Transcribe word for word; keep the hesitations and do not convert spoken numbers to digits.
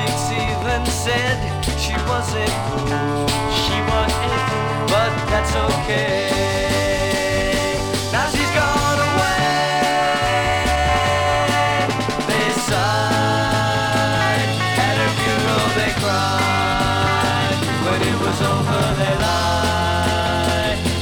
critics even said she wasn't cool. She wasn't cool. But that's okay. Now she's gone away. They sighed at her funeral, they cried. When it was over, they lied.